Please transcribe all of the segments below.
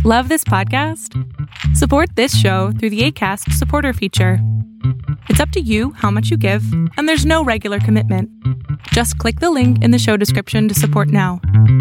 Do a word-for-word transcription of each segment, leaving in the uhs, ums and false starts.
Love this podcast? Support this show through the Acast supporter feature. It's up to you how much you give, and there's no regular commitment. Just click the link in the show description to support now.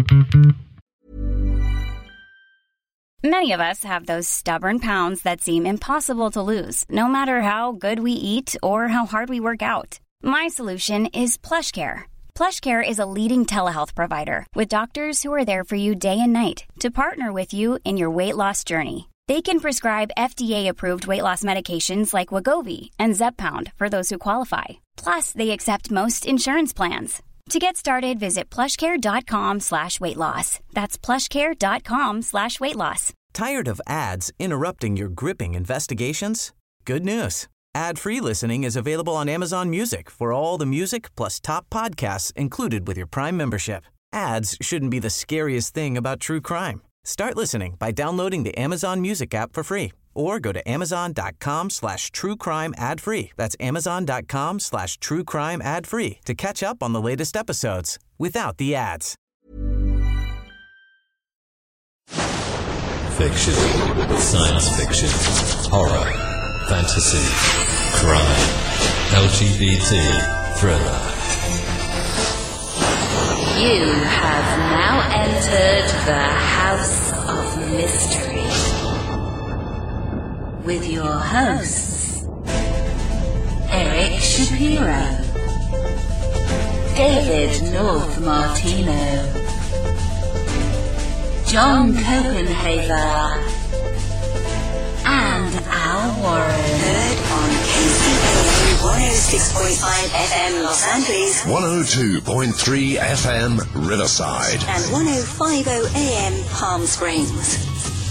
Many of us have those stubborn pounds that seem impossible to lose, no matter how good we eat or how hard we work out. My solution is PlushCare. PlushCare is a leading telehealth provider with doctors who are there for you day and night to partner with you in your weight loss journey. They can prescribe F D A-approved weight loss medications like Wegovy and Zepbound for those who qualify. Plus, they accept most insurance plans. To get started, visit plushcare.com slash weight loss. That's plushcare.com slash weight loss. Tired of ads interrupting your gripping investigations? Good news. Ad-free listening is available on Amazon Music for all the music plus top podcasts included with your Prime membership. Ads shouldn't be the scariest thing about true crime. Start listening by downloading the Amazon Music app for free or go to amazon.com slash true crime ad free. That's amazon.com slash true crime ad free to catch up on the latest episodes without the ads. Fiction, science fiction, horror, fantasy, crime, L G B T, thriller. You have now entered the House of Mystery with your hosts, Eric Shapiro, David North Martino, John Copenhaver, and Al Warren. Heard on K C A one oh six point five F M Los Angeles, one oh two point three F M Riverside, and ten fifty A M Palm Springs.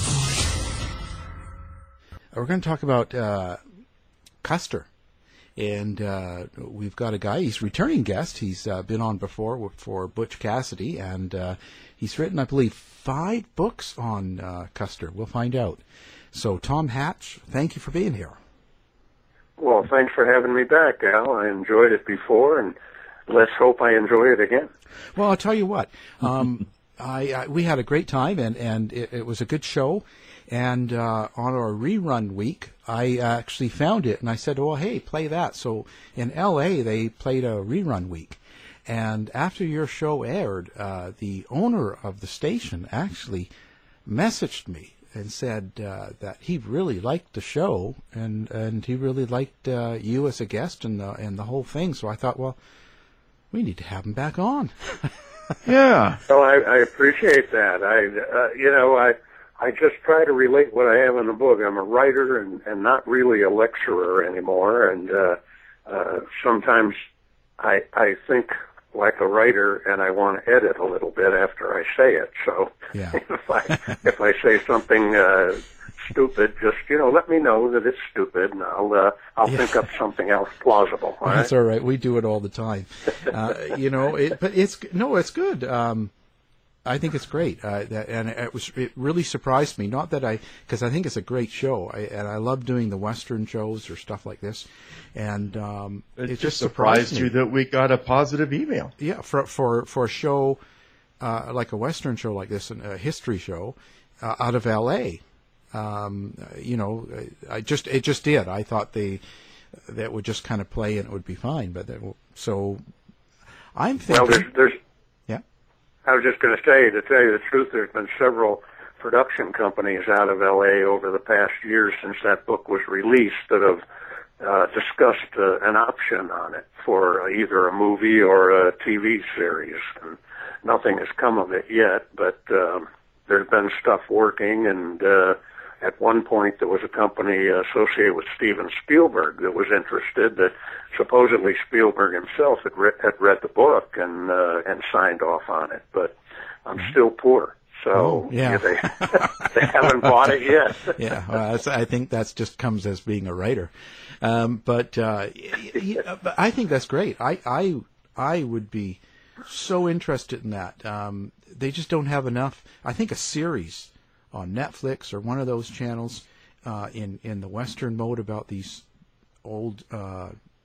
We're going to talk about uh, Custer, and uh, we've got a guy. He's a returning guest. He's uh, been on before for Butch Cassidy, and uh, he's written, I believe, five books on uh, Custer. We'll find out. So, Tom Hatch, thank you for being here. Well, thanks for having me back, Al. I enjoyed it before, and let's hope I enjoy it again. Well, I'll tell you what. Um, I, I we had a great time, and, and it, it was a good show. And uh, on our rerun week, I actually found it, and I said, well, hey, play that. So in L A, they played a rerun week. And after your show aired, uh, the owner of the station actually messaged me and said uh, that he really liked the show, and, and he really liked uh, you as a guest and the, and the whole thing. So I thought, well, we need to have him back on. Yeah. Well, I, I appreciate that. I, uh, you know, I... I just try to relate what I have in the book. I'm a writer and, and not really a lecturer anymore, and uh, uh, sometimes I, I think like a writer, and I want to edit a little bit after I say it. So yeah. if I if I say something uh, stupid, just you know, let me know that it's stupid, and I'll uh, I'll yeah. think up something else plausible. All That's right? all right. We do it all the time. Uh, you know, it, but it's no, it's good. Um, I think it's great, uh, that, and it was it really surprised me. Not that I, because I think it's a great show, I, and I love doing the Western shows or stuff like this, and um, it, it just just surprised, surprised you me. that we got a positive email. Yeah, for for for a show uh, like a Western show like this, a history show uh, out of L A. Um, you know, I just it just did. I thought they that would just kind of play and it would be fine, but that, so I'm thinking. Well, there's, there's yeah. I was just going to say, to tell you the truth, there's been several production companies out of L A over the past years since that book was released that have uh, discussed uh, an option on it for either a movie or a T V series. And nothing has come of it yet, but um, there's been stuff working, and uh, at one point there was a company associated with Steven Spielberg that was interested, that supposedly Spielberg himself had, re- had read the book and uh, and signed off on it, but I'm still poor. So oh, yeah. yeah, they, they haven't bought it yet. yeah, well, that's, I think that just comes as being a writer. Um, but uh, yeah, but I think that's great. I, I, I would be so interested in that. Um, they just don't have enough. I think a series on Netflix or one of those channels uh, in, in the Western mode about these old uh,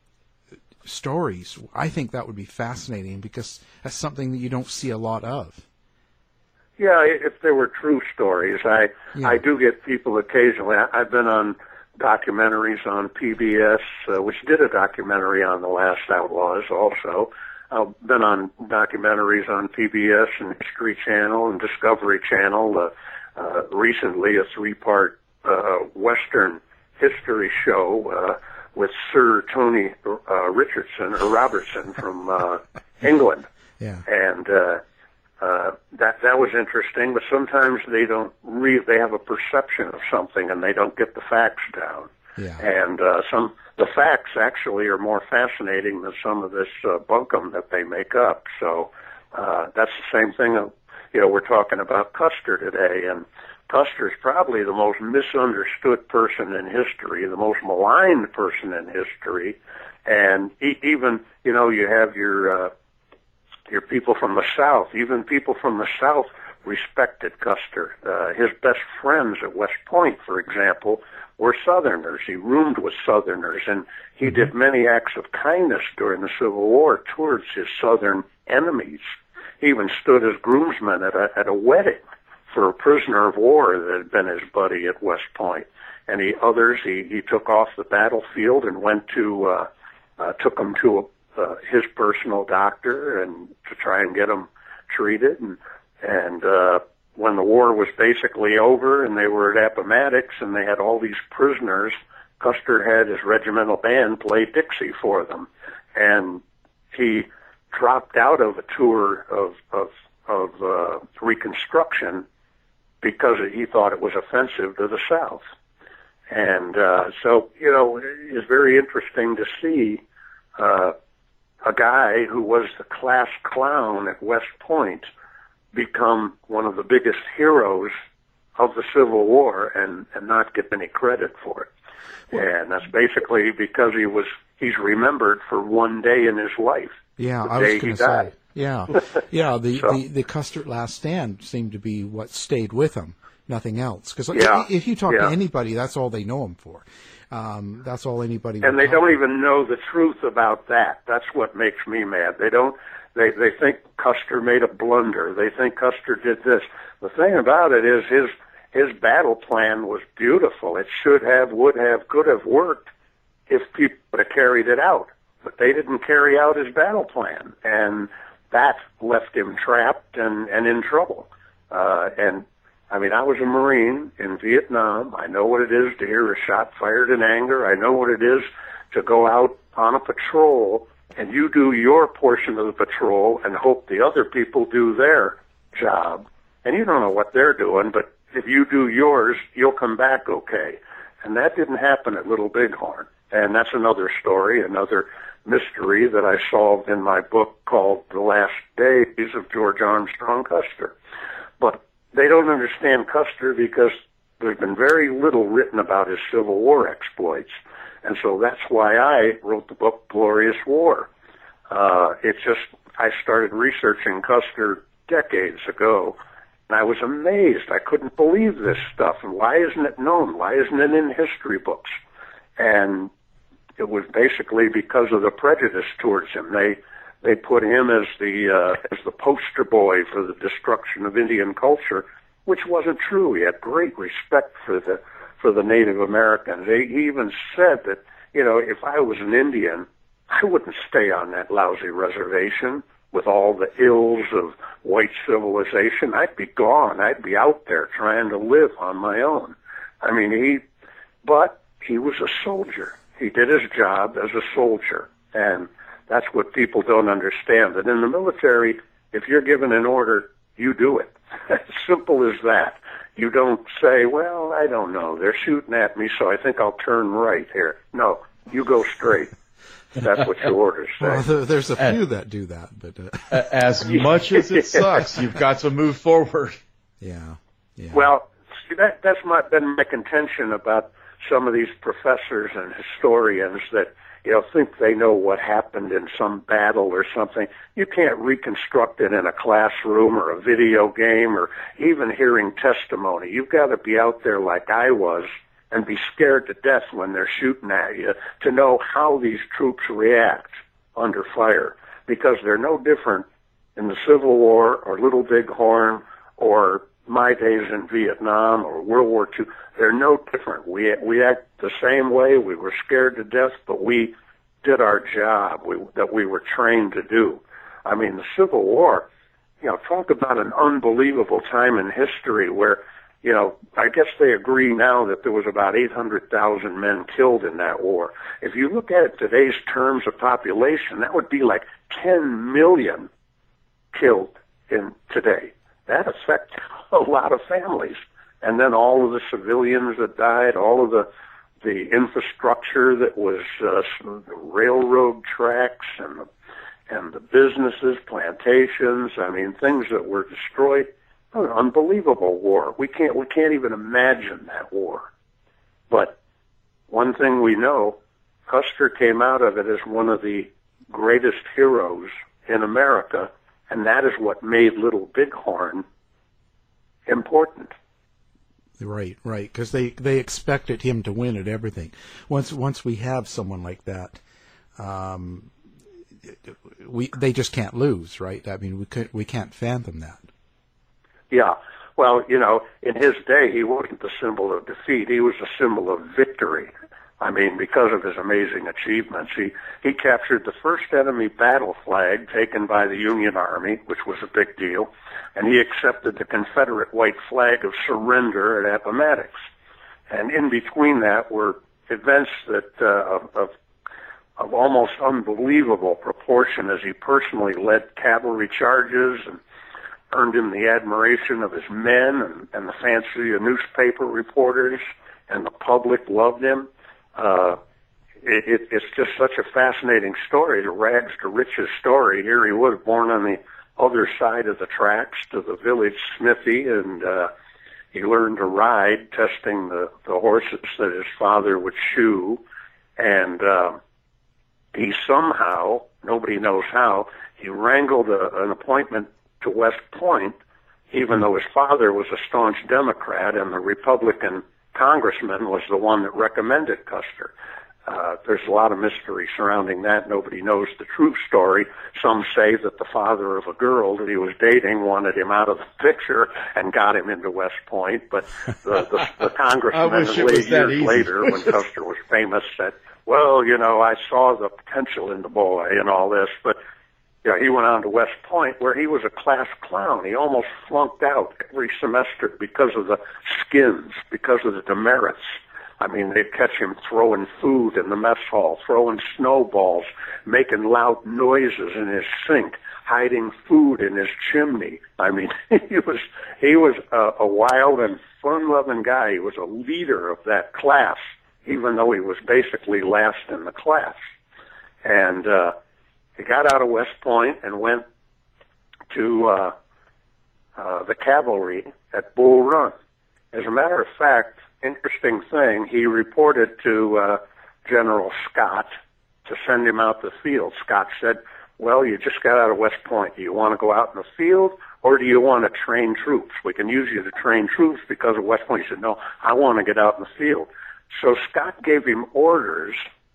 stories, I think that would be fascinating because that's something that you don't see a lot of. Yeah, if there were true stories. I Yeah. I do get people occasionally. I, I've been on documentaries on P B S, uh, which did a documentary on the Last Outlaws also. I've been on documentaries on P B S and History Channel and Discovery Channel. Uh, uh, recently, a three-part uh, Western history show uh, with Sir Tony uh, Richardson or Robertson from uh, England. Yeah. And uh, uh, that that was interesting, but sometimes they don't re- they have a perception of something and they don't get the facts down. Yeah. And uh, some the facts actually are more fascinating than some of this uh, bunkum that they make up. So uh, that's the same thing. Uh, you know, we're talking about Custer today, and Custer's probably the most misunderstood person in history, the most maligned person in history, and e- even you know you have your uh, your people from the South, even people from the South respected Custer. Uh, his best friends at West Point, for example, were Southerners. He roomed with Southerners, and he did many acts of kindness during the Civil War towards his Southern enemies. He even stood as groomsman at a, at a wedding for a prisoner of war that had been his buddy at West Point. And he, others, he, he took off the battlefield and went to, uh, uh, took them to a Uh, his personal doctor and to try and get him treated. And, and uh, when the war was basically over and they were at Appomattox and they had all these prisoners, Custer had his regimental band play Dixie for them. And he dropped out of a tour of, of, of uh, Reconstruction because he thought it was offensive to the South. And uh, so, you know, it's very interesting to see uh, a guy who was the class clown at West Point become one of the biggest heroes of the Civil War and, and not get any credit for it. Well, and that's basically because he was, he's remembered for one day in his life. Yeah, the I was day going he to say. died. Yeah, yeah. The, So- the the Custer Last Stand seemed to be what stayed with him, nothing else. Because Yeah, if you talk yeah. to anybody, that's all they know him for. Um, that's all anybody. And would they talk don't even know the truth about that. That's what makes me mad. They don't, they, they think Custer made a blunder. They think Custer did this. The thing about it is his, his battle plan was beautiful. It should have, would have, could have worked if people would have carried it out. But they didn't carry out his battle plan. And that left him trapped and, and in trouble. Uh, and, I mean, I was a Marine in Vietnam. I know what it is to hear a shot fired in anger. I know what it is to go out on a patrol and you do your portion of the patrol and hope the other people do their job. And you don't know what they're doing, but if you do yours, you'll come back okay. And that didn't happen at Little Bighorn. And that's another story, another mystery that I solved in my book called The Last Days of George Armstrong Custer. But they don't understand Custer because there's been very little written about his Civil War exploits. And so that's why I wrote the book Glorious War. Uh, it's just, I started researching Custer decades ago, and I was amazed. I couldn't believe this stuff. And why isn't it known? Why isn't it in history books? And it was basically because of the prejudice towards him. They They put him as the uh, as the poster boy for the destruction of Indian culture, which wasn't true. He had great respect for the for the Native Americans. He even said that, you know, if I was an Indian, I wouldn't stay on that lousy reservation with all the ills of white civilization. I'd be gone. I'd be out there trying to live on my own. I mean, he, but he was a soldier. He did his job as a soldier, and that's what people don't understand. That in the military, if you're given an order, you do it. As simple as that. You don't say, well, I don't know. They're shooting at me, so I think I'll turn right here. No, you go straight. That's what your orders say. Well, there, there's a few that do that, but uh, as much as it sucks, you've got to move forward. Yeah, yeah. Well, see, that that's my, been my contention about some of these professors and historians that, you know, think they know what happened in some battle or something. You can't reconstruct it in a classroom or a video game or even hearing testimony. You've got to be out there like I was and be scared to death when they're shooting at you to know how these troops react under fire, because they're no different in the Civil War or Little Bighorn or my days in Vietnam or World War Two, they're no different. We we act the same way. We were scared to death, but we did our job we, that we were trained to do. I mean, the Civil War, you know, talk about an unbelievable time in history where, you know, I guess they agree now that there was about eight hundred thousand men killed in that war. If you look at today's terms of population, that would be like ten million killed in today. That affects a lot of families. And then all of the civilians that died, all of the the infrastructure that was uh, the railroad tracks and the, and the businesses, plantations, I mean, things that were destroyed. An unbelievable war. We can't we can't even imagine that war. But one thing we know, Custer came out of it as one of the greatest heroes in America, and that is what made Little Bighorn important. Right, right, because they, they expected him to win at everything. Once once we have someone like that, um, we they just can't lose, right? I mean, we could, we can't fathom that. Yeah, well, you know, in his day, he wasn't the symbol of defeat. He was a symbol of victory. I mean, because of his amazing achievements, he he captured the first enemy battle flag taken by the Union Army, which was a big deal, and he accepted the Confederate white flag of surrender at Appomattox. And in between that were events that uh, of, of of almost unbelievable proportion, as he personally led cavalry charges and earned him the admiration of his men and, and the fancy newspaper reporters, and the public loved him. Uh, it, it, it's just such a fascinating story, the rags to riches story. Here he was, born on the other side of the tracks to the village smithy, and uh, he learned to ride, testing the, the horses that his father would shoe, and uh, he somehow, nobody knows how, he wrangled a, an appointment to West Point, even though his father was a staunch Democrat and the Republican congressman was the one that recommended Custer. Uh, there's a lot of mystery surrounding that. Nobody knows the true story. Some say that the father of a girl that he was dating wanted him out of the picture and got him into West Point, but the, the, the congressman late, years later, when Custer was famous, said, well, you know, I saw the potential in the boy and all this, but you know, he went on to West Point, where he was a class clown. He almost flunked out every semester because of the skins, because of the demerits. I mean, they'd catch him throwing food in the mess hall, throwing snowballs, making loud noises in his sink, hiding food in his chimney. I mean, he was he was a, a wild and fun-loving guy. He was a leader of that class, even though he was basically last in the class. And uh he got out of West Point and went to uh, uh, the cavalry at Bull Run. As a matter of fact, interesting thing, he reported to uh, General Scott to send him out the field. Scott said, well, you just got out of West Point. Do you want to go out in the field, or do you want to train troops? We can use you to train troops because of West Point. He said, no, I want to get out in the field. So Scott gave him orders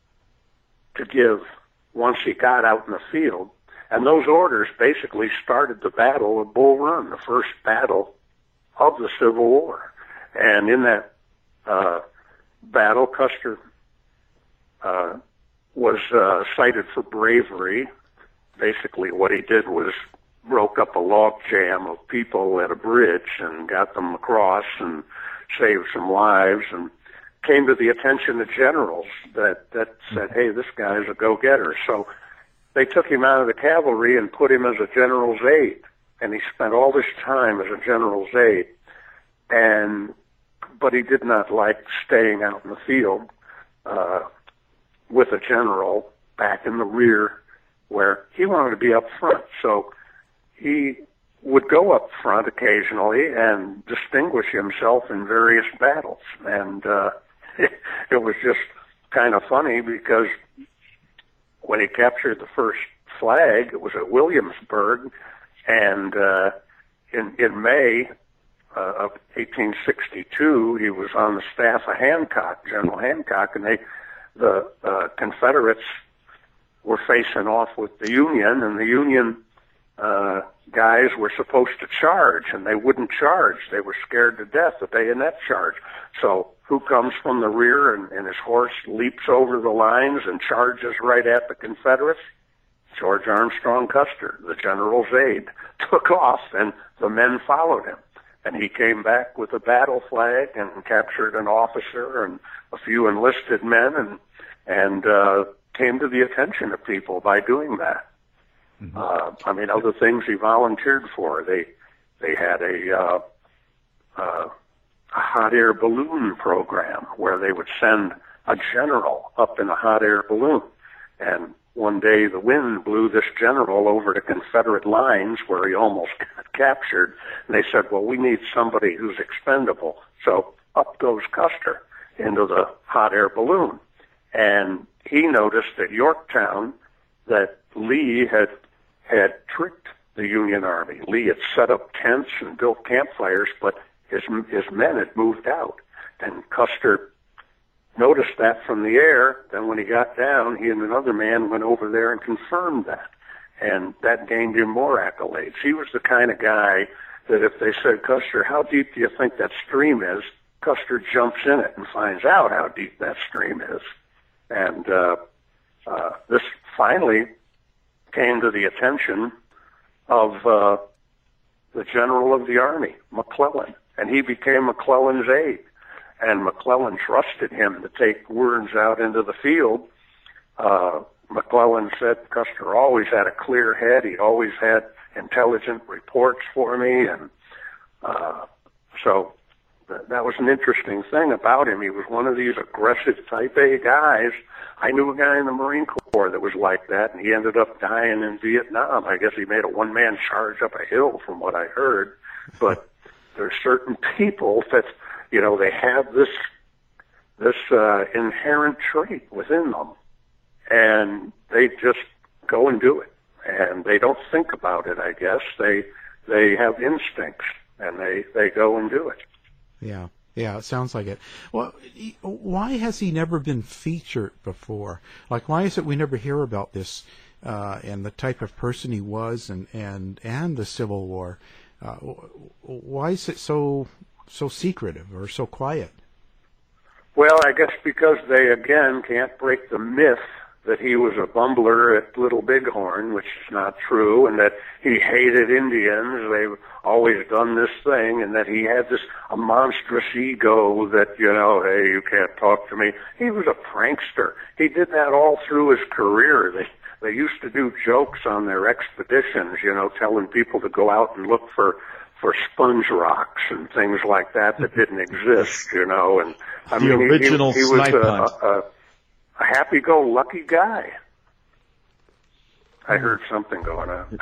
to give once he got out in the field, and those orders basically started the Battle of Bull Run, the first battle of the Civil War. And in that uh, battle, Custer uh, was uh, cited for bravery. Basically what he did was broke up a log jam of people at a bridge and got them across and saved some lives, and came to the attention of generals that, that said, hey, this guy's a go-getter. So they took him out of the cavalry and put him as a general's aide. And he spent all this time as a general's aide. And, but he did not like staying out in the field uh, with a general back in the rear, where he wanted to be up front. So he would go up front occasionally and distinguish himself in various battles. And uh, it, it was just kind of funny because when he captured the first flag, it was at Williamsburg, and uh, in, in May uh, of eighteen sixty-two, he was on the staff of Hancock, General Hancock, and they, the uh, Confederates were facing off with the Union, and the Union uh, guys were supposed to charge, and they wouldn't charge. They were scared to death of bayonet charge. So who comes from the rear and, and his horse leaps over the lines and charges right at the Confederates? George Armstrong Custer, the general's aide, took off, and the men followed him. And he came back with a battle flag and captured an officer and a few enlisted men, and and uh, came to the attention of people by doing that. Mm-hmm. Uh, I mean, other things he volunteered for. They they had a, uh, uh, a hot air balloon program where they would send a general up in a hot air balloon. And one day the wind blew this general over to Confederate lines where he almost got captured. And they said, well, we need somebody who's expendable. So up goes Custer into the hot air balloon. And he noticed at Yorktown that Lee had had tricked the Union Army. Lee had set up tents and built campfires, but his his men had moved out. And Custer noticed that from the air. Then when he got down, he and another man went over there and confirmed that. And that gained him more accolades. He was the kind of guy that if they said, Custer, how deep do you think that stream is? Custer jumps in it and finds out how deep that stream is. And uh, uh, this finally came to the attention of uh, the general of the army, McClellan, and he became McClellan's aide. And McClellan trusted him to take words out into the field. Uh, McClellan said Custer always had a clear head. He always had intelligent reports for me, and uh, so th- that was an interesting thing about him. He was one of these aggressive Type A guys. I knew a guy in the Marine Corps that was like that, and he ended up dying in Vietnam. I guess he made a one-man charge up a hill, from what I heard. But there's certain people that, you know, they have this this uh, inherent trait within them, and they just go and do it. And they don't think about it, I guess. They they have instincts, and they, they go and do it. Yeah. Yeah, it sounds like it. Well, why has he never been featured before? Like, why is it we never hear about this uh, and the type of person he was, and, and, and the Civil War? Uh, why is it so so secretive or so quiet? Well, I guess because they, again, can't break the myth that he was a bumbler at Little Bighorn, which is not true, and that he hated Indians. They've always done this thing, and that he had this a monstrous ego that, you know, hey, you can't talk to me. He was a prankster. He did that all through his career. They they used to do jokes on their expeditions, you know, telling people to go out and look for for sponge rocks and things like that that didn't exist, you know. And I the mean, original he, he, he was a, a, a happy-go-lucky guy. I heard something going on.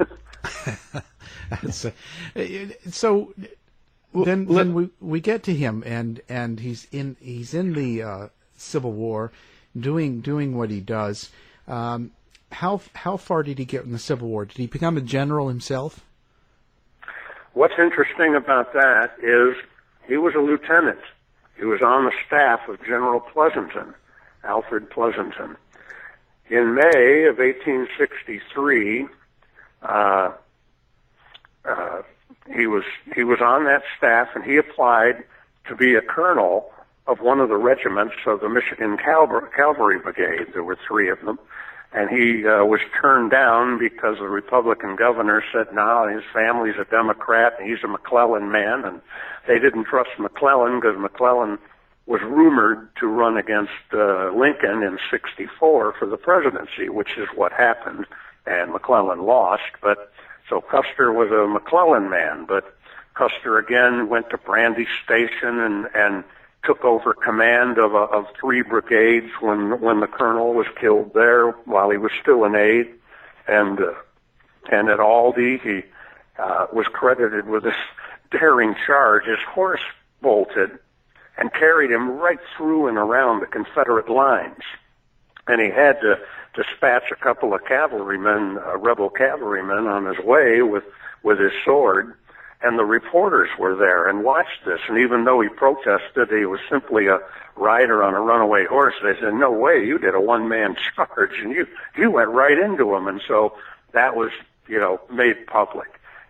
so, so then, then we we get to him, and, and he's in he's in the uh, Civil War, doing doing what he does. Um, how how far did he get in the Civil War? Did he become a general himself? What's interesting about that is he was a lieutenant. He was on the staff of General Pleasanton, Alfred Pleasanton. In May of eighteen sixty-three, uh, uh, he was he was on that staff, and he applied to be a colonel of one of the regiments of the Michigan Cavalry, Cavalry Brigade. There were three of them, and he uh, was turned down because the Republican governor said, "No, his family's a Democrat, and he's a McClellan man," and they didn't trust McClellan because McClellan was rumored to run against uh, Lincoln in sixty-four for the presidency, which is what happened, and McClellan lost. But so Custer was a McClellan man, but Custer again went to Brandy Station and, and took over command of, a, of three brigades when when the colonel was killed there while he was still an aide, and uh, and at Aldie he uh, was credited with this daring charge. His horse bolted and carried him right through and around the Confederate lines. And he had to dispatch a couple of cavalrymen, uh, rebel cavalrymen, on his way with, with his sword. And the reporters were there and watched this. And even though he protested he was simply a rider on a runaway horse, they said, "No way, you did a one-man charge, and you, you went right into him." And so that was, you know, made public.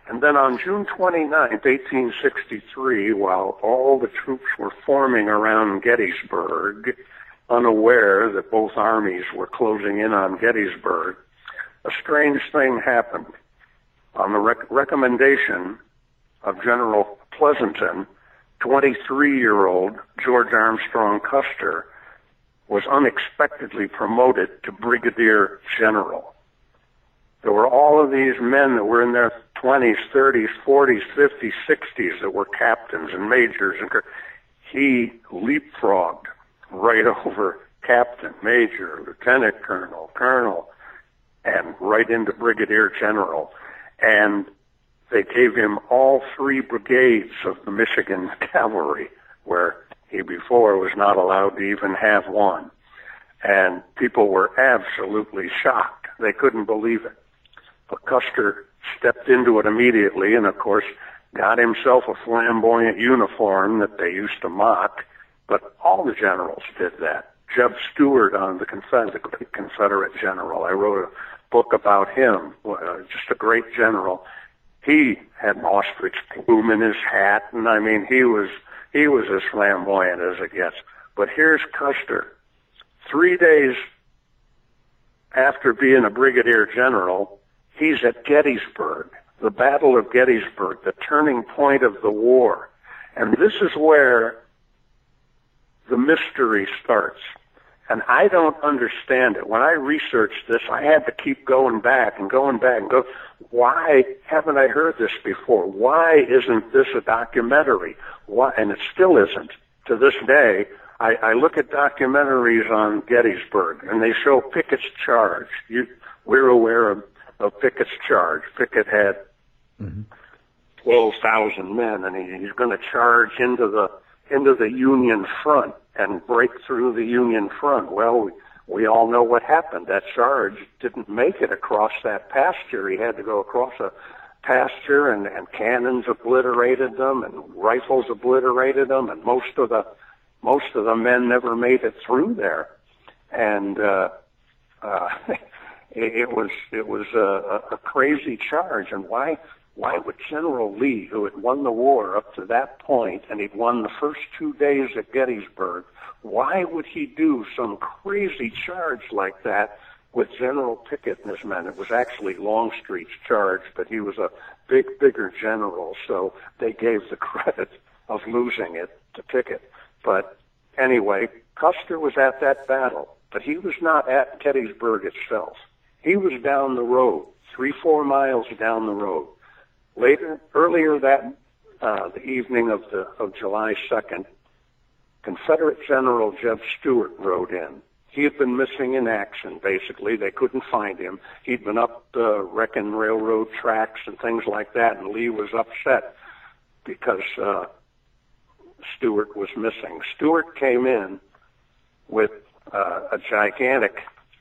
And then on June twenty-ninth, eighteen sixty-three, while all the troops were forming around Gettysburg, unaware that both armies were closing in on Gettysburg, a strange thing happened. On the rec- recommendation of General Pleasanton, twenty-three-year-old George Armstrong Custer was unexpectedly promoted to brigadier general. There were all of these men that were in their twenties, thirties, forties, fifties, sixties that were captains and majors, and he leapfrogged right over captain, major, lieutenant colonel, colonel, and right into brigadier general. And they gave him all three brigades of the Michigan Cavalry, where he before was not allowed to even have one. And people were absolutely shocked. They couldn't believe it. But Custer stepped into it immediately and, of course, got himself a flamboyant uniform that they used to mock. But all the generals did that. Jeb Stuart, on the Confederate, Confederate general, I wrote a book about him, uh, just a great general. He had an ostrich plume in his hat, and I mean, he was he was as flamboyant as it gets. But here's Custer. Three days after being a brigadier general, he's at Gettysburg, the Battle of Gettysburg, the turning point of the war. And this is where the mystery starts. And I don't understand it. When I researched this, I had to keep going back and going back and go, why haven't I heard this before? Why isn't this a documentary? Why? And it still isn't. To this day, I, I look at documentaries on Gettysburg, and they show Pickett's charge. You, we're aware of, of Pickett's charge. Pickett had mm-hmm. twelve thousand men, and he, he's going to charge into the into the Union front and break through the Union front. Well, we, we all know what happened. That charge didn't make it across that pasture. He had to go across a pasture, and, and cannons obliterated them, and rifles obliterated them, and most of the most of the men never made it through there. And uh, uh, it, it was it was a, a crazy charge. And why? Why would General Lee, who had won the war up to that point, and he'd won the first two days at Gettysburg, why would he do some crazy charge like that with General Pickett and his men? It was actually Longstreet's charge, but he was a big, bigger general, so they gave the credit of losing it to Pickett. But anyway, Custer was at that battle, but he was not at Gettysburg itself. He was down the road, three, four miles down the road. Later, earlier that uh, the evening of the of July second, Confederate General Jeb Stuart rode in. He had been missing in action, basically. They couldn't find him. He'd been up uh, wrecking railroad tracks and things like that, and Lee was upset because uh, Stuart was missing. Stuart came in with uh, a gigantic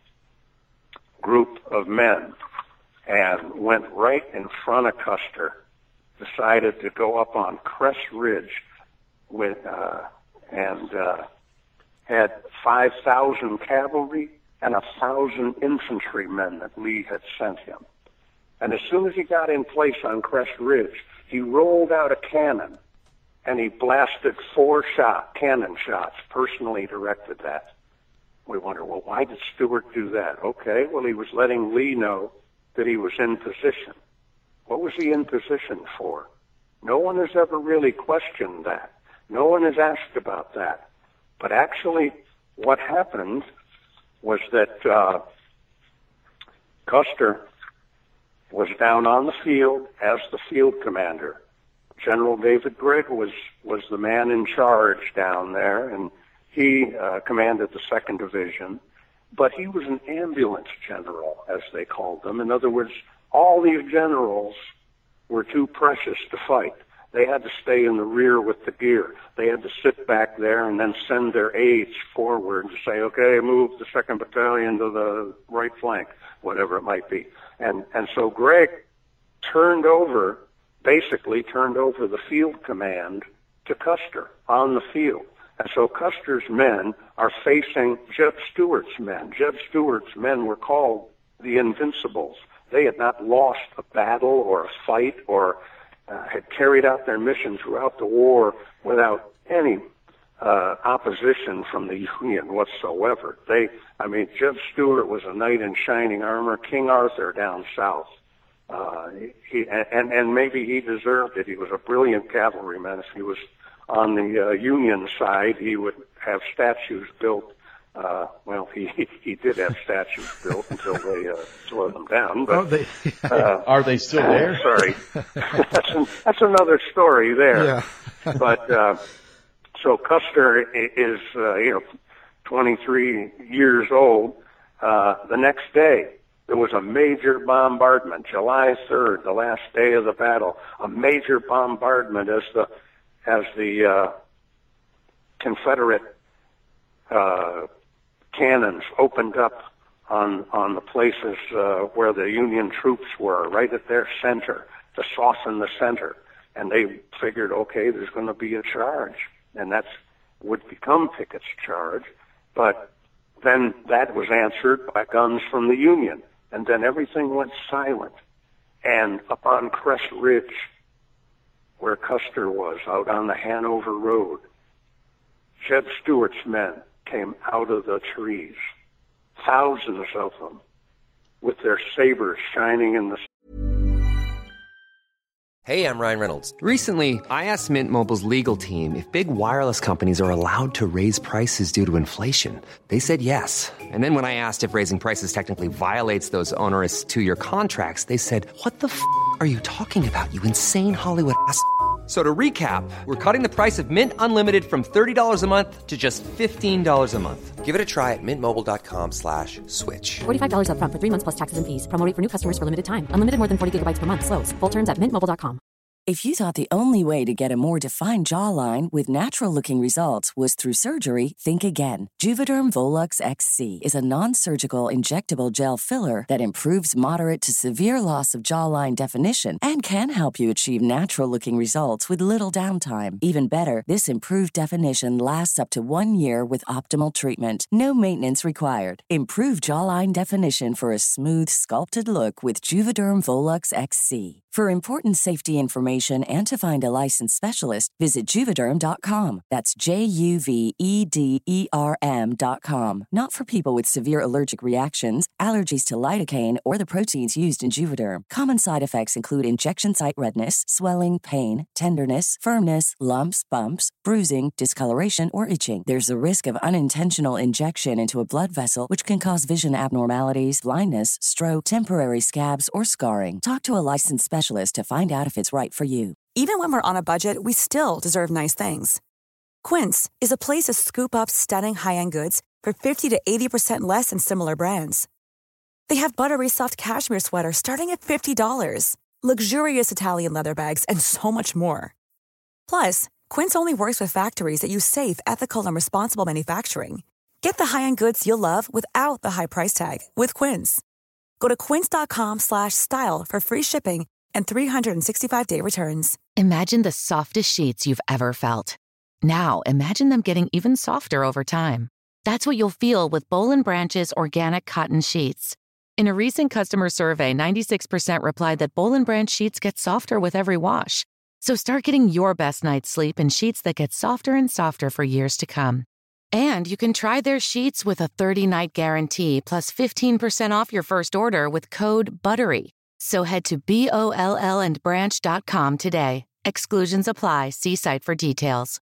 group of men and went right in front of Custer, decided to go up on Crest Ridge with, uh, and uh, had five thousand cavalry and one thousand infantrymen that Lee had sent him. And as soon as he got in place on Crest Ridge, he rolled out a cannon, and he blasted four shot, cannon shots, personally directed that. We wonder, well, why did Stuart do that? Okay, well, he was letting Lee know that he was in position. What was he in position for? No one has ever really questioned that. No one has asked about that. But actually, what happened was that uh, Custer was down on the field as the field commander. General David Gregg was, was the man in charge down there, and he uh, commanded the second Division. But he was an ambulance general, as they called them. In other words, all these generals were too precious to fight. They had to stay in the rear with the gear. They had to sit back there and then send their aides forward to say, okay, move the second battalion to the right flank, whatever it might be. And, and so Gregg turned over, basically turned over the field command to Custer on the field. And so Custer's men are facing Jeb Stuart's men. Jeb Stuart's men were called the Invincibles. They had not lost a battle or a fight or uh, had carried out their mission throughout the war without any uh, opposition from the Union whatsoever. They, I mean, Jeb Stuart was a knight in shining armor, King Arthur down south. Uh, he, and, and maybe he deserved it. He was a brilliant cavalryman. If he was on the uh, Union side, he would have statues built. Uh, well, he he did have statues built until they uh, tore them down. But, oh, they, uh, are they still there? Sorry, that's an, that's another story there. Yeah. But uh, so Custer is uh, you know twenty-three years old. Uh, the next day, there was a major bombardment, July third, the last day of the battle. A major bombardment as the as the uh, Confederate uh, cannons opened up on on the places uh, where the Union troops were, right at their center, to soften the center. And they figured, okay, there's going to be a charge, and that's would become Pickett's charge. But then that was answered by guns from the Union, and then everything went silent. And up on Crest Ridge, where Custer was, out on the Hanover Road, Jeb Stuart's men came out of the trees, thousands of them, with their sabers shining in the. Hey, I'm Ryan Reynolds. Recently, I asked Mint Mobile's legal team if big wireless companies are allowed to raise prices due to inflation. They said yes. And then when I asked if raising prices technically violates those onerous two-year contracts, they said, "What the f*** are you talking about, you insane Hollywood ass f- So to recap, we're cutting the price of Mint Unlimited from thirty dollars a month to just fifteen dollars a month. Give it a try at mintmobile.com slash switch. forty-five dollars up front for three months plus taxes and fees. Promo rate for new customers for limited time. Unlimited more than forty gigabytes per month. Slows full terms at mint mobile dot com. If you thought the only way to get a more defined jawline with natural-looking results was through surgery, think again. Juvederm Volux X C is a non-surgical injectable gel filler that improves moderate to severe loss of jawline definition and can help you achieve natural-looking results with little downtime. Even better, this improved definition lasts up to one year with optimal treatment. No maintenance required. Improve jawline definition for a smooth, sculpted look with Juvederm Volux X C. For important safety information and to find a licensed specialist, visit Juvederm dot com. That's J U V E D E R M dot com. Not for people with severe allergic reactions, allergies to lidocaine, or the proteins used in Juvederm. Common side effects include injection site redness, swelling, pain, tenderness, firmness, lumps, bumps, bruising, discoloration, or itching. There's a risk of unintentional injection into a blood vessel, which can cause vision abnormalities, blindness, stroke, temporary scabs, or scarring. Talk to a licensed specialist to find out if it's right for you. Even when we're on a budget, we still deserve nice things. Quince is a place to scoop up stunning high-end goods for fifty to eighty percent less than similar brands. They have buttery soft cashmere sweaters starting at fifty dollars, luxurious Italian leather bags, and so much more. Plus, Quince only works with factories that use safe, ethical, and responsible manufacturing. Get the high-end goods you'll love without the high price tag with Quince. Go to quince.com slash style for free shipping and three sixty-five day returns. Imagine the softest sheets you've ever felt. Now, imagine them getting even softer over time. That's what you'll feel with Boll and Branch's organic cotton sheets. In a recent customer survey, ninety-six percent replied that Boll and Branch sheets get softer with every wash. So start getting your best night's sleep in sheets that get softer and softer for years to come. And you can try their sheets with a thirty-night guarantee plus fifteen percent off your first order with code BUTTERY. So head to B O L L and branch dot com today. Exclusions apply. See site for details.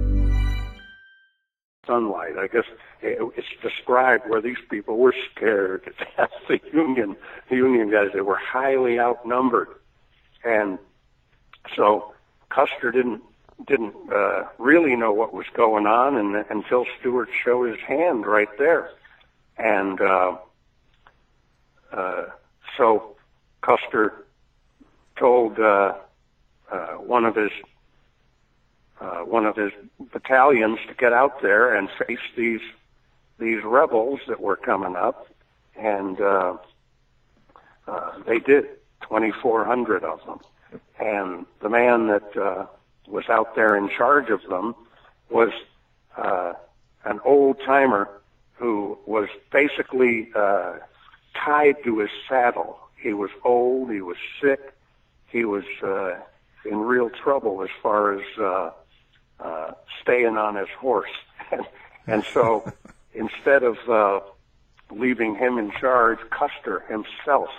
Sunlight, I guess it's described where these people were scared to death. The Union, the Union guys, they were highly outnumbered. And so Custer didn't didn't uh, really know what was going on and, until Stuart showed his hand right there. And uh, uh, so Custer told uh, uh, one of his uh, one of his battalions to get out there and face these these rebels that were coming up, and uh, uh, they did. twenty-four hundred of them, and the man that uh, was out there in charge of them was uh, an old timer who was basically uh, tied to his saddle. He was old. He was sick. He was uh, in real trouble as far as uh, uh, staying on his horse. And so instead of uh, leaving him in charge, Custer himself,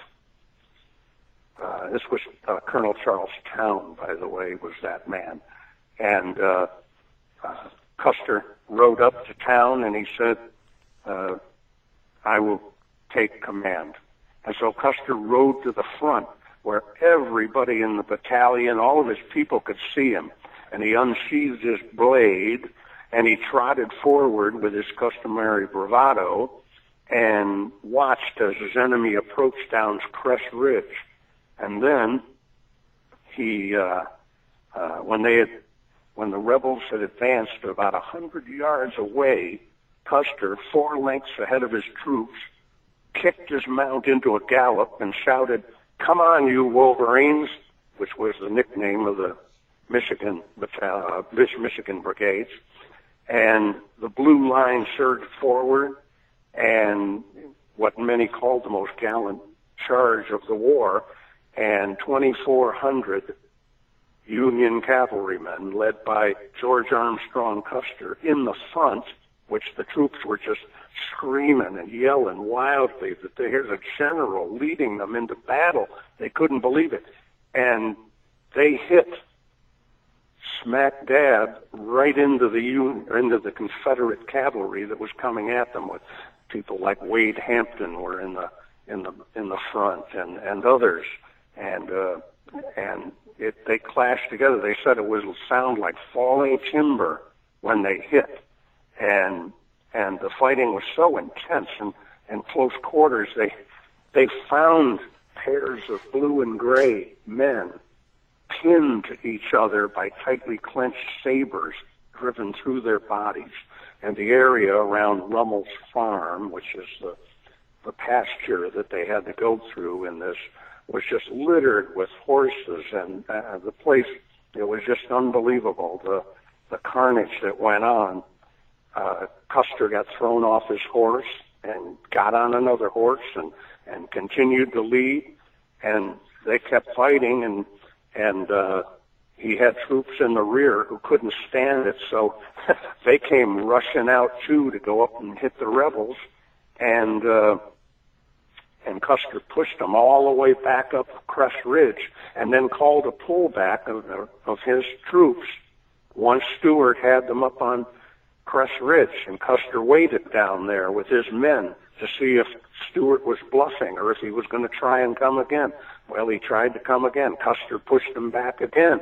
uh, this was uh, Colonel Charles Towne, by the way, was that man. And uh, uh, Custer rode up to town and he said, uh, I will take command. And so Custer rode to the front where everybody in the battalion, all of his people could see him. And he unsheathed his blade and he trotted forward with his customary bravado and watched as his enemy approached down Crest Ridge. And then he, uh, uh, when they had, when the rebels had advanced about a hundred yards away, Custer, four lengths ahead of his troops, kicked his mount into a gallop and shouted, "Come on, you Wolverines," which was the nickname of the Michigan, uh, Michigan brigades. And the blue line surged forward, and what many called the most gallant charge of the war, and twenty-four hundred Union cavalrymen, led by George Armstrong Custer, in the front, which the troops were just screaming and yelling wildly that here's a general leading them into battle. They couldn't believe it. And they hit smack dab right into the Union, into the Confederate cavalry that was coming at them. With people like Wade Hampton were in the in the in the front, and and others, and uh, and it they clashed together. They said it would sound like falling timber when they hit, and and the fighting was so intense and and close quarters. They they found pairs of blue and gray men pinned to each other by tightly clenched sabers driven through their bodies. And the area around Rummel's farm, which is the, the pasture that they had to go through in this, was just littered with horses, and uh, the place, it was just unbelievable, the, the carnage that went on. Uh, Custer got thrown off his horse and got on another horse and, and continued to lead, and they kept fighting, and And uh, he had troops in the rear who couldn't stand it, so they came rushing out too to go up and hit the rebels, and uh, and Custer pushed them all the way back up Crest Ridge, and then called a pullback of, of his troops once Stuart had them up on Crest Ridge, and Custer waited down there with his men to see if Stuart was bluffing or if he was going to try and come again. Well, he tried to come again. Custer pushed him back again.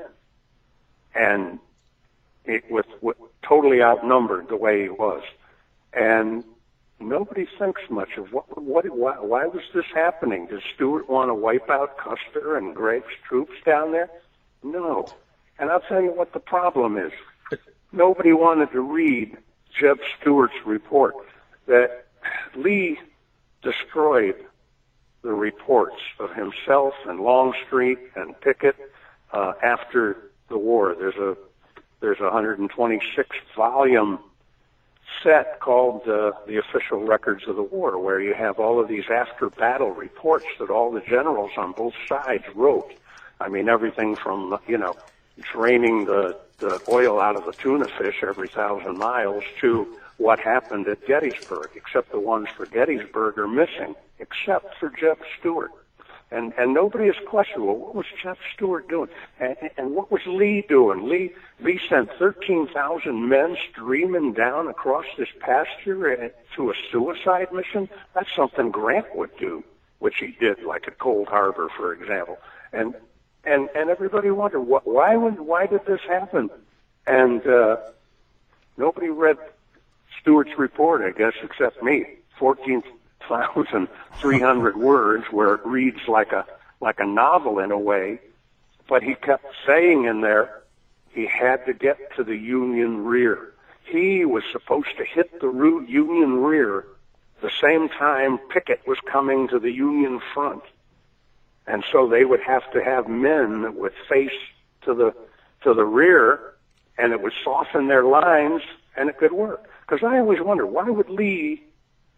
And it was, was totally outnumbered the way he was. And nobody thinks much of what, what, why, why was this happening? Did Stuart want to wipe out Custer and Gregg's troops down there? No. And I'll tell you what the problem is. Nobody wanted to read Jeb Stuart's report that Lee destroyed the reports of himself and Longstreet and Pickett uh, after the war. There's a there's a one hundred twenty-six volume set called uh, The Official Records of the War, where you have all of these after battle reports that all the generals on both sides wrote. I mean, everything from, you know, draining the, the oil out of the tuna fish every thousand miles to what happened at Gettysburg, except the ones for Gettysburg are missing, except for Jeb Stuart. And and nobody has questioned, well, what was Jeb Stuart doing? And, and what was Lee doing? Lee Lee sent thirteen thousand men streaming down across this pasture to a suicide mission? That's something Grant would do, which he did, like at Cold Harbor, for example. And and and everybody wondered, what, why would why did this happen? And uh, nobody read Stuart's report, I guess, except me. fourteen thousand three hundred words, where it reads like a like a novel in a way, but he kept saying in there he had to get to the Union rear. He was supposed to hit the Union rear the same time Pickett was coming to the Union front, and so they would have to have men that would face to the to the rear, and it would soften their lines, and it could work. Because I always wonder, why would Lee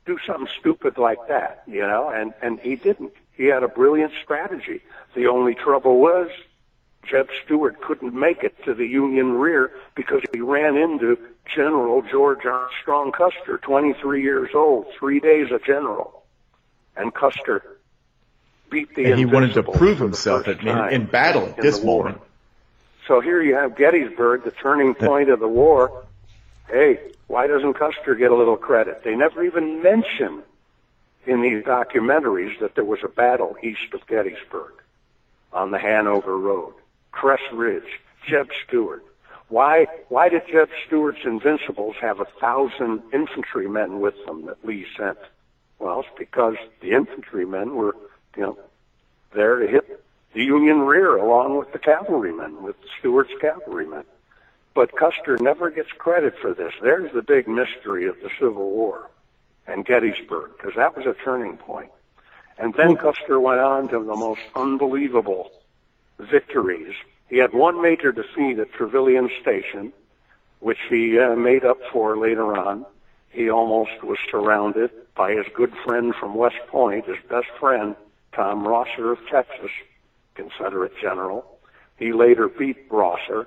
do something stupid like that, you know, and, and he didn't. He had a brilliant strategy. The only trouble was Jeb Stuart couldn't make it to the Union rear because he ran into General George Armstrong Custer, twenty-three years old, three days a general. And Custer beat the And he wanted to Invincibles prove for the himself first in, time in battle at in this the war. moment. So here you have Gettysburg, the turning point of the war. Hey, why doesn't Custer get a little credit? They never even mention in these documentaries that there was a battle east of Gettysburg on the Hanover Road. Cress Ridge, Jeb Stuart. Why, why did Jeb Stuart's Invincibles have a thousand infantrymen with them that Lee sent? Well, it's because the infantrymen were, you know, there to hit the Union rear along with the cavalrymen, with Stuart's cavalrymen. But Custer never gets credit for this. There's the big mystery of the Civil War and Gettysburg, because that was a turning point. And then Custer went on to the most unbelievable victories. He had one major defeat at Trevilian Station, which he uh, made up for later on. He almost was surrounded by his good friend from West Point, his best friend, Tom Rosser of Texas, Confederate general. He later beat Rosser,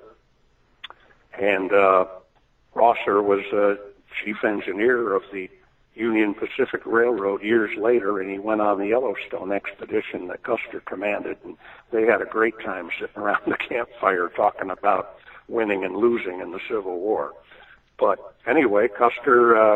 and uh, Rosser was uh, chief engineer of the Union Pacific Railroad years later, and he went on the Yellowstone expedition that Custer commanded, and they had a great time sitting around the campfire talking about winning and losing in the Civil War. But anyway, Custer uh,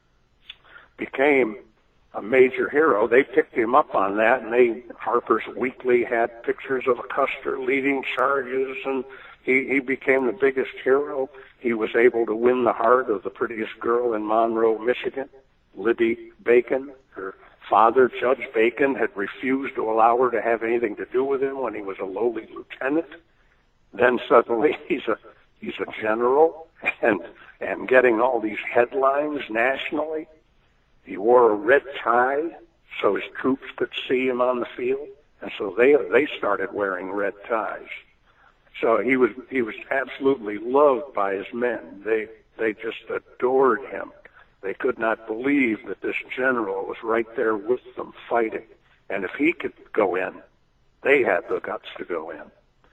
became a major hero. They picked him up on that, and they Harper's Weekly had pictures of Custer leading charges, and he, he became the biggest hero. He was able to win the heart of the prettiest girl in Monroe, Michigan, Libby Bacon. Her father, Judge Bacon, had refused to allow her to have anything to do with him when he was a lowly lieutenant. Then suddenly he's a he's a general and and getting all these headlines nationally. He wore a red tie so his troops could see him on the field, and so they they started wearing red ties. So he was he was absolutely loved by his men. They they just adored him. They could not believe that this general was right there with them fighting. And if he could go in, they had the guts to go in.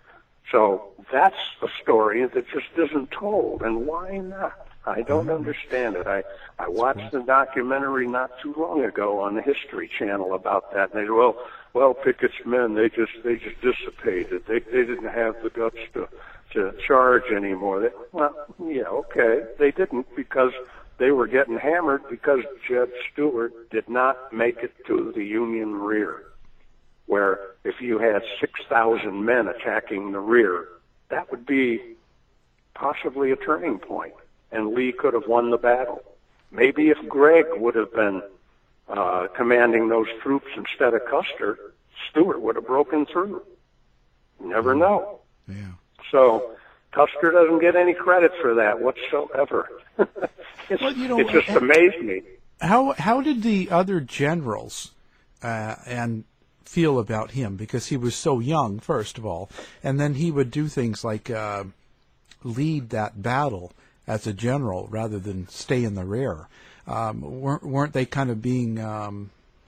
So that's a story that just isn't told. And why not? I don't understand it. I, I watched the documentary not too long ago on the History Channel about that. And they said, well, well, Pickett's men, they just, they just dissipated. They, they didn't have the guts to, to charge anymore. They, well, yeah, okay. They didn't because they were getting hammered because Jeb Stuart did not make it to the Union rear, where if you had six thousand men attacking the rear, that would be possibly a turning point, and Lee could have won the battle. Maybe if Gregg would have been uh, commanding those troops instead of Custer, Stuart would have broken through. You never know. Yeah. So Custer doesn't get any credit for that whatsoever. it's, well, you know, it just amazed me. How how did the other generals uh, and feel about him? Because he was so young, first of all, and then he would do things like uh, lead that battle as a general rather than stay in the rear. Um, weren't weren't they kind of being, um,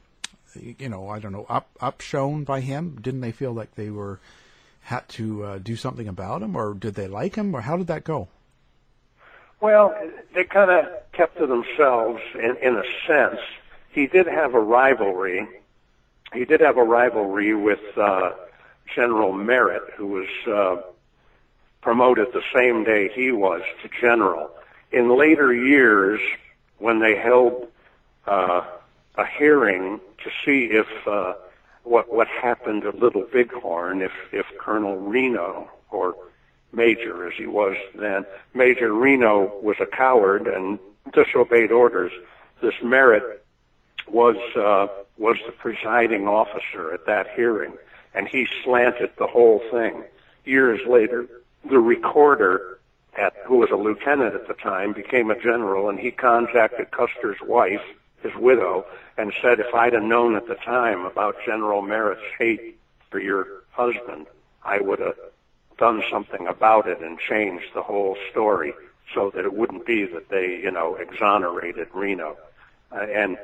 you know, I don't know, up upshown by him? Didn't they feel like they were had to uh, do something about him, or did they like him, or how did that go? Well, they kind of kept to themselves in, in a sense. He did have a rivalry. He did have a rivalry with uh, General Merritt, who was uh, promoted the same day he was to general. In later years, when they held uh, a hearing to see if uh, what what happened to Little Bighorn, if if Colonel Reno, or Major as he was then, Major Reno was a coward and disobeyed orders, this Merritt was uh, was the presiding officer at that hearing, and he slanted the whole thing. Years later, the recorder, at, who was a lieutenant at the time, became a general, and he contacted Custer's wife, his widow, and said, if I'd have known at the time about General Merritt's hate for your husband, I would have done something about it and changed the whole story so that it wouldn't be that they, you know, exonerated Reno. Uh, and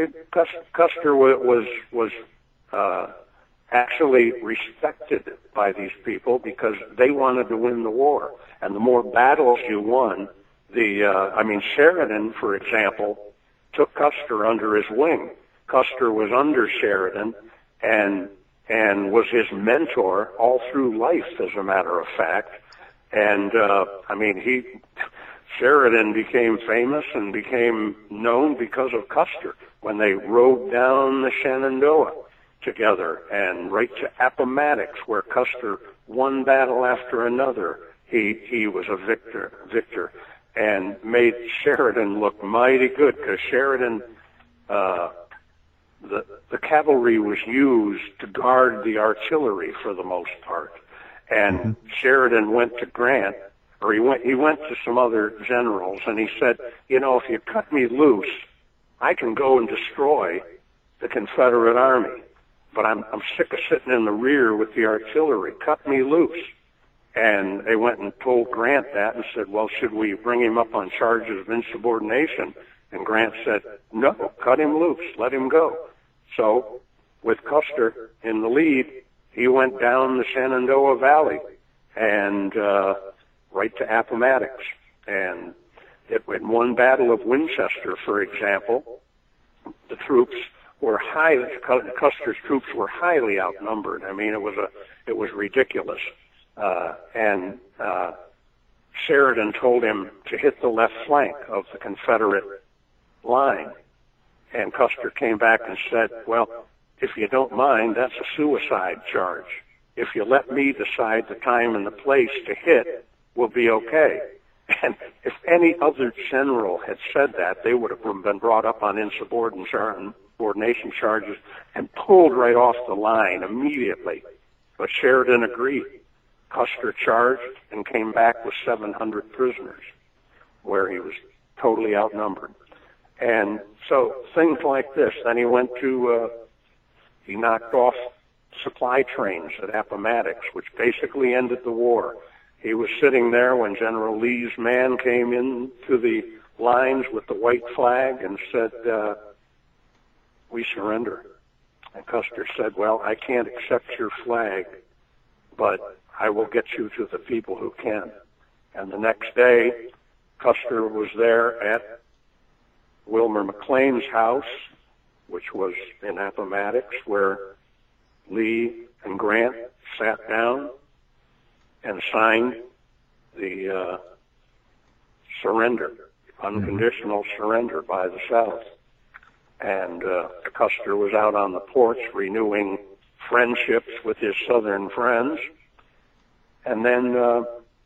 Custer was was uh, actually respected by these people because they wanted to win the war. And the more battles you won, the uh, I mean, Sheridan, for example, took Custer under his wing. Custer was under Sheridan and and was his mentor all through life, as a matter of fact. And uh, I mean, he Sheridan became famous and became known because of Custer when they rode down the Shenandoah together and right to Appomattox, where Custer won battle after another. He he was a victor, victor, and made Sheridan look mighty good because Sheridan, uh, the the cavalry was used to guard the artillery for the most part, and mm-hmm. Sheridan went to Grant, or he went he went to some other generals, and he said, you know, if you cut me loose, I can go and destroy the Confederate Army, but I'm I'm sick of sitting in the rear with the artillery. Cut me loose. And they went and told Grant that and said, well, should we bring him up on charges of insubordination? And Grant said, no, cut him loose, let him go. So with Custer in the lead, he went down the Shenandoah Valley and uh, right to Appomattox. And it, in one battle of Winchester, for example, the troops were highly, Custer's troops were highly outnumbered. I mean, it was a, it was ridiculous. Uh, and uh, Sheridan told him to hit the left flank of the Confederate line. And Custer came back and said, well, if you don't mind, that's a suicide charge. If you let me decide the time and the place to hit, we'll be okay. And if any other general had said that, they would have been brought up on insubordination charges and pulled right off the line immediately. But Sheridan agreed. Custer charged and came back with seven hundred prisoners, where he was totally outnumbered. And so things like this. Then he went to, uh, he knocked off supply trains at Appomattox, which basically ended the war. He was sitting there when General Lee's man came into the lines with the white flag and said, uh, we surrender. And Custer said, well, I can't accept your flag, but I will get you to the people who can. And the next day, Custer was there at Wilmer McLean's house, which was in Appomattox, where Lee and Grant sat down and signed the uh, surrender, unconditional surrender by the South. And uh, Custer was out on the porch renewing friendships with his Southern friends. And then uh,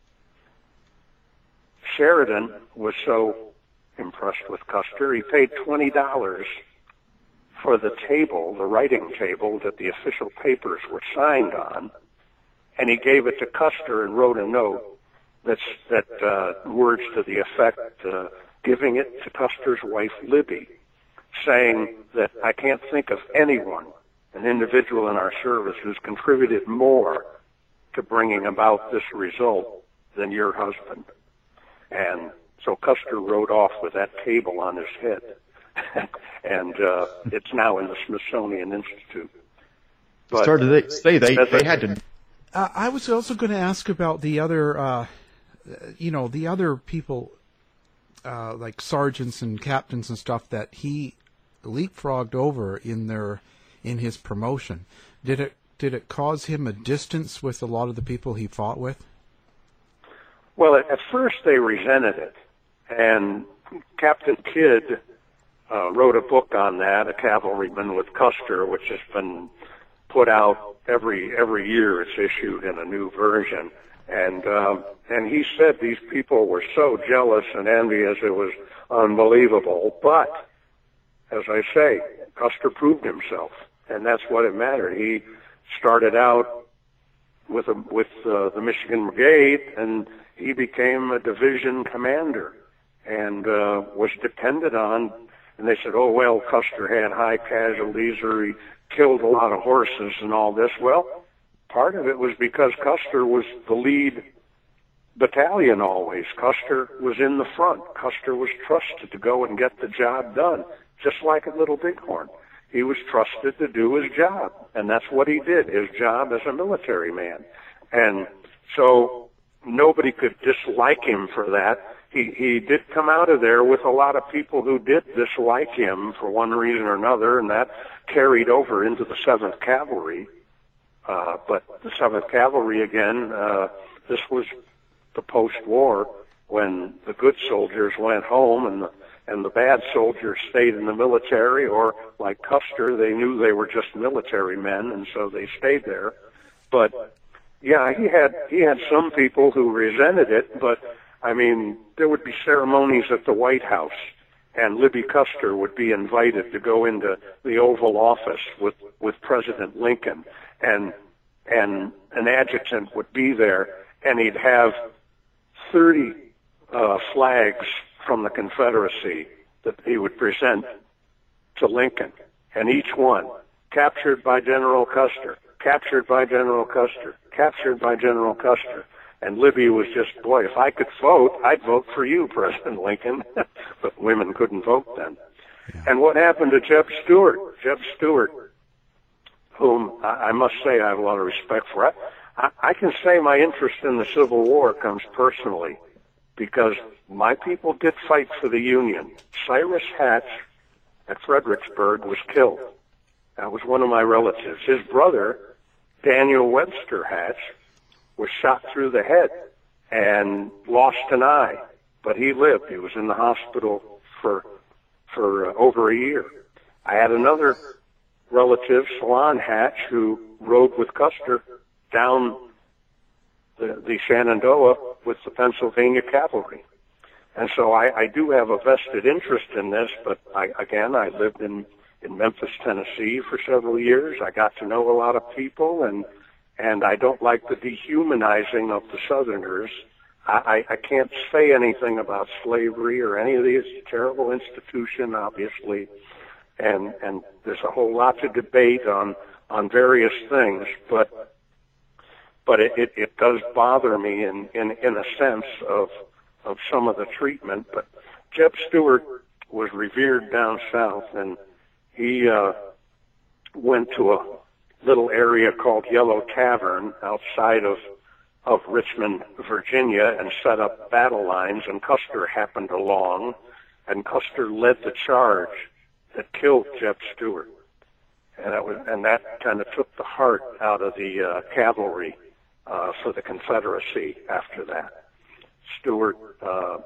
Sheridan was so impressed with Custer, he paid twenty dollars for the table, the writing table that the official papers were signed on, and he gave it to Custer and wrote a note that's, that uh, words to the effect, uh, giving it to Custer's wife, Libby, saying that I can't think of anyone, an individual in our service, who's contributed more to bringing about this result than your husband. And so Custer rode off with that table on his head. and uh, it's now in the Smithsonian Institute. But started they say they, they had to... Uh, I was also going to ask about the other, uh, you know, the other people, uh, like sergeants and captains and stuff that he leapfrogged over in their, in his promotion. Did it Did it cause him a distance with a lot of the people he fought with? Well, at, at first they resented it. And Captain Kidd uh, wrote a book on that, A Cavalryman with Custer, which has been put out every every year. It's issued in a new version. And um, and he said these people were so jealous and envious, it was unbelievable. But, as I say, Custer proved himself, and that's what it mattered. He started out with a, with uh, the Michigan Brigade, and he became a division commander, and uh, was depended on. And they said, "Oh well, Custer had high casualties, or he killed a lot of horses, and all this." Well, part of it was because Custer was the lead battalion always. Custer was in the front. Custer was trusted to go and get the job done. just like a Little Bighorn. He was trusted to do his job, and that's what he did, his job as a military man. And so nobody could dislike him for that. He, he did come out of there with a lot of people who did dislike him for one reason or another, and that carried over into the seventh Cavalry. Uh, but the seventh Cavalry, again, uh, this was the post-war when the good soldiers went home and the, and the bad soldiers stayed in the military, or like Custer, they knew they were just military men, and so they stayed there. But yeah, he had he had some people who resented it, but I mean, there would be ceremonies at the White House, and Libby Custer would be invited to go into the Oval Office with with President Lincoln, and and an adjutant would be there, and he'd have thirty uh, flags from the Confederacy that he would present to Lincoln, and each one captured by General Custer, captured by General Custer, captured by General Custer. And Libby was just, boy, if I could vote, I'd vote for you, President Lincoln. But women couldn't vote then. Yeah. And what happened to Jeb Stuart? Jeb Stuart, whom I, I must say I have a lot of respect for. I, I can say my interest in the Civil War comes personally, because my people did fight for the Union. Cyrus Hatch at Fredericksburg was killed. That was one of my relatives. His brother, Daniel Webster Hatch, was shot through the head and lost an eye, but he lived. He was in the hospital for for uh, over a year. I had another relative, Solon Hatch, who rode with Custer down the, the Shenandoah with the Pennsylvania Cavalry. And so I, I do have a vested interest in this, but I, again, I lived in, in Memphis, Tennessee for several years. I got to know a lot of people, and And I don't like the dehumanizing of the Southerners. I, I, I can't say anything about slavery or any of these terrible institutions, obviously. And, and there's a whole lot to debate on, on various things, but, but it, it, it does bother me in, in, in a sense of, of some of the treatment. But Jeb Stuart was revered down south, and he, uh, went to a little area called Yellow Tavern outside of of Richmond, Virginia, and set up battle lines, and Custer happened along, and Custer led the charge that killed Jeb Stuart. And that was, and that kind of took the heart out of the uh, cavalry uh, for the Confederacy after that. Stuart uh,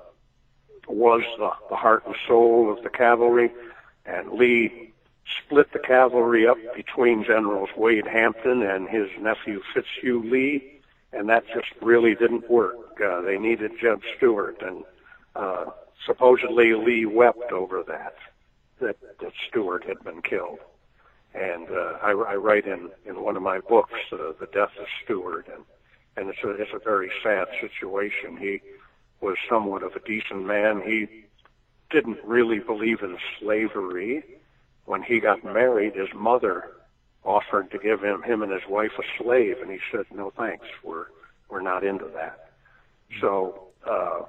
was the, the heart and soul of the cavalry, and Lee split the cavalry up between Generals Wade Hampton and his nephew Fitzhugh Lee, and that just really didn't work. Uh, they needed Jeb Stuart, and uh, supposedly Lee wept over that, that, that Stuart had been killed. And uh, I, I write in, in one of my books, uh, The Death of Stuart, and, and it's, a, it's a very sad situation. He was somewhat of a decent man. He didn't really believe in slavery. When he got married, his mother offered to give him, him and his wife a slave, and he said, no thanks, we're, we're not into that. So, uh,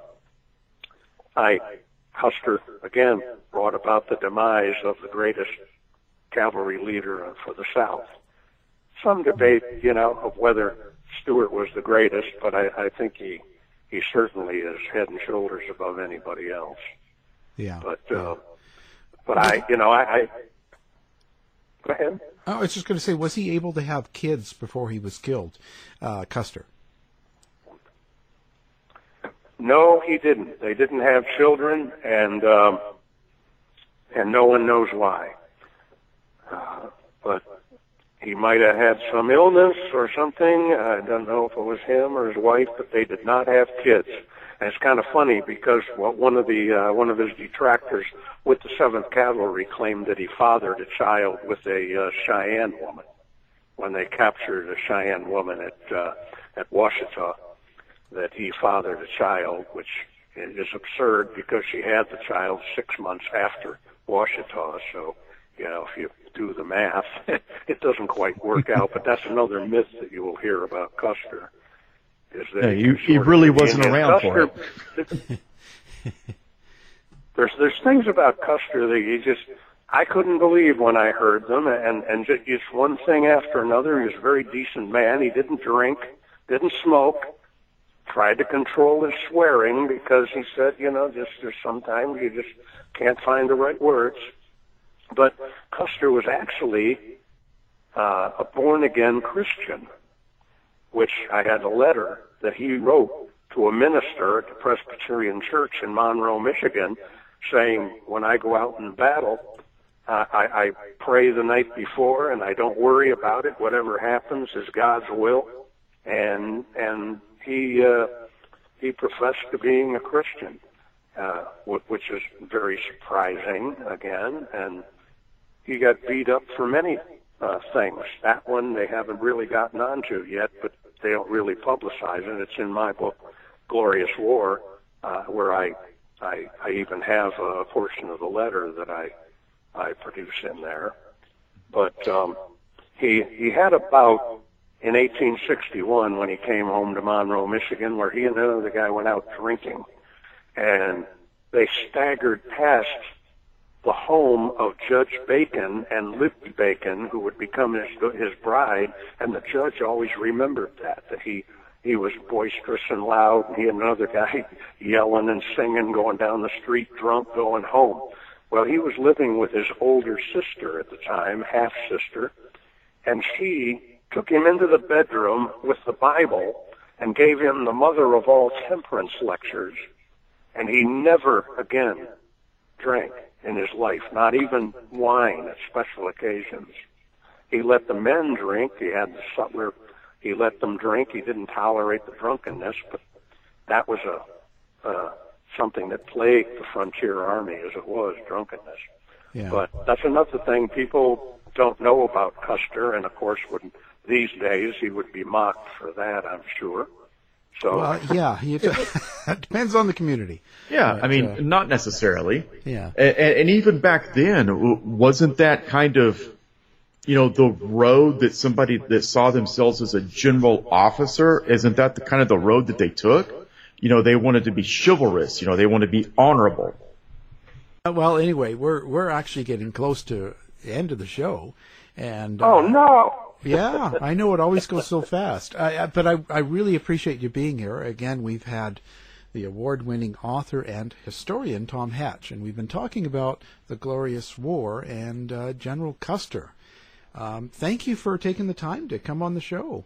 I, Custer, again, brought about the demise of the greatest cavalry leader for the South. Some debate, you know, of whether Stuart was the greatest, but I, I think he, he certainly is head and shoulders above anybody else. Yeah. But, uh, but I, you know, I, I go ahead. Oh, I was just going to say, was he able to have kids before he was killed, uh, Custer? No, he didn't. They didn't have children, and um, and no one knows why. Uh, but he might have had some illness or something. I don't know if it was him or his wife, but they did not have kids. And it's kind of funny because well, one of the uh, one of his detractors with the seventh Cavalry claimed that he fathered a child with a uh, Cheyenne woman when they captured a Cheyenne woman at uh, at Washita. That he fathered a child, which is absurd because she had the child six months after Washita. So, you know, if you do the math, it doesn't quite work out. But that's another myth that you will hear about Custer. Is that yeah, he, he really wasn't around Custer, for it. there's there's things about Custer that you just I couldn't believe when I heard them, and, and just one thing after another. He was a very decent man. He didn't drink, didn't smoke, tried to control his swearing because he said, you know, just there's sometimes you just can't find the right words. But Custer was actually uh, a born-again Christian, which I had a letter that he wrote to a minister at the Presbyterian Church in Monroe, Michigan, saying, when I go out in battle, uh, I, I pray the night before and I don't worry about it. Whatever happens is God's will. And and he uh, he professed to being a Christian, uh, which is very surprising again. And he got beat up for many uh, things. That one they haven't really gotten onto yet, but they don't really publicize it. It's in my book, Glorious War, uh, where I, I I even have a portion of the letter that I I produce in there. But um, he he had a bout in eighteen sixty-one when he came home to Monroe, Michigan, where he and another guy went out drinking, and they staggered past the home of Judge Bacon and Libby Bacon, who would become his his bride, and the judge always remembered that, that he he was boisterous and loud, and he and another guy yelling and singing, going down the street drunk, going home. Well, he was living with his older sister at the time, half-sister, and she took him into the bedroom with the Bible and gave him the mother of all temperance lectures, and he never again drank in his life, not even wine at special occasions. He let the men drink. He had the sutler. He let them drink. He didn't tolerate the drunkenness, but that was a uh, something that plagued the frontier army as it was, drunkenness. Yeah. But that's another thing people don't know about Custer, and of course, would these days he would be mocked for that, I'm sure. So, well, yeah, you, it depends on the community. Yeah, but, I mean, uh, not necessarily. Yeah. And, and even back then, wasn't that kind of, you know, the road that somebody that saw themselves as a general officer, isn't that the kind of the road that they took? You know, they wanted to be chivalrous. You know, they wanted to be honorable. Uh, well, anyway, we're we're actually getting close to the end of the show, and oh uh, no. Yeah, I know it always goes so fast. I, I, but I, I really appreciate you being here. Again, we've had the award-winning author and historian Tom Hatch, and we've been talking about the Glorious War and uh, General Custer. Um, thank you for taking the time to come on the show.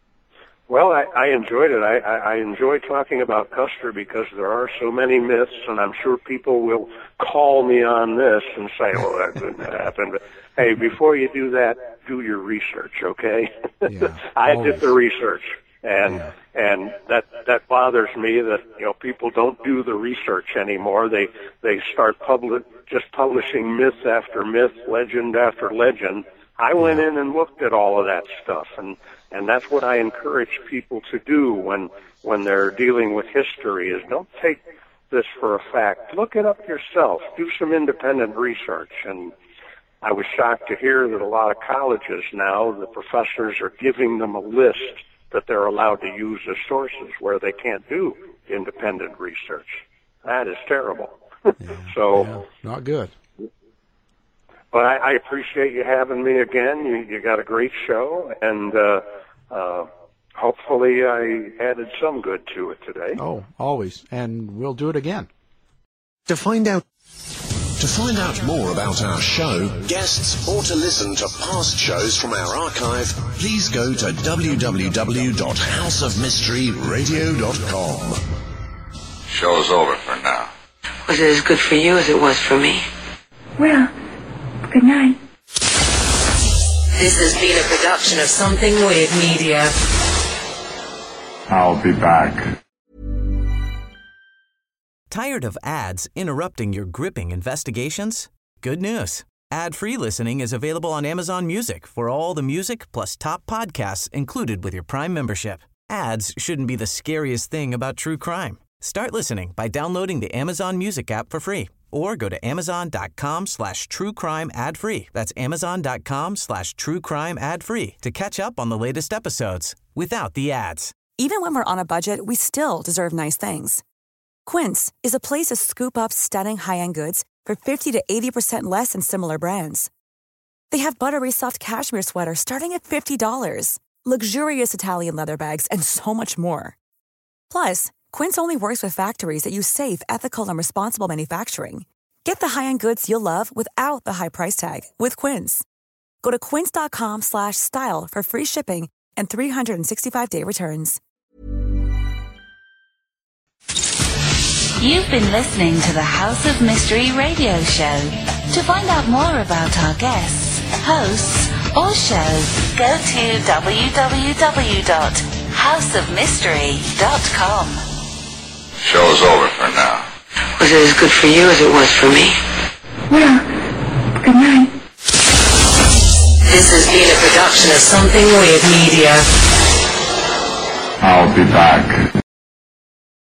Well, I, I enjoyed it. I, I, I enjoy talking about Custer because there are so many myths, and I'm sure people will call me on this and say, well, that didn't happen. But, hey, before you do that, do your research, okay? Yeah, I always. did the research, and Yeah. and that that bothers me that, you know, people don't do the research anymore. They they start public just publishing myth after myth, legend after legend. I went in and looked at all of that stuff, and and that's what I encourage people to do when when they're dealing with history, is don't take this for a fact. Look it up yourself. Do some independent research. And I was shocked to hear that a lot of colleges now, the professors are giving them a list that they're allowed to use as sources where they can't do independent research. That is terrible. Yeah, so, yeah, not good. But I, I appreciate you having me again. You, you got a great show, and uh, uh, hopefully I added some good to it today. Oh, always, and we'll do it again. To find out to find out more about our show, guests, or to listen to past shows from our archive, please go to w w w dot house of mystery radio dot com. Show's over for now. Was it as good for you as it was for me? Well, good night. This has been a production of Something Weird Media. I'll be back. Tired of ads interrupting your gripping investigations? Good news. Ad-free listening is available on Amazon Music for all the music plus top podcasts included with your Prime membership. Ads shouldn't be the scariest thing about true crime. Start listening by downloading the Amazon Music app for free or go to amazon.com slash true crime ad free. That's amazon.com slash true crime ad free to catch up on the latest episodes without the ads. Even when we're on a budget, we still deserve nice things. Quince is a place to scoop up stunning high-end goods for fifty to eighty percent less than similar brands. They have buttery soft cashmere sweaters starting at fifty dollars, luxurious Italian leather bags, and so much more. Plus, Quince only works with factories that use safe, ethical, and responsible manufacturing. Get the high-end goods you'll love without the high price tag with Quince. Go to quince.com slash style for free shipping and three sixty-five day returns. You've been listening to the House of Mystery radio show. To find out more about our guests, hosts, or shows, go to w w w dot house of mystery dot com. Show's over for now. Was it as good for you as it was for me? Well, good night. This has been a production of Something Weird Media. I'll be back.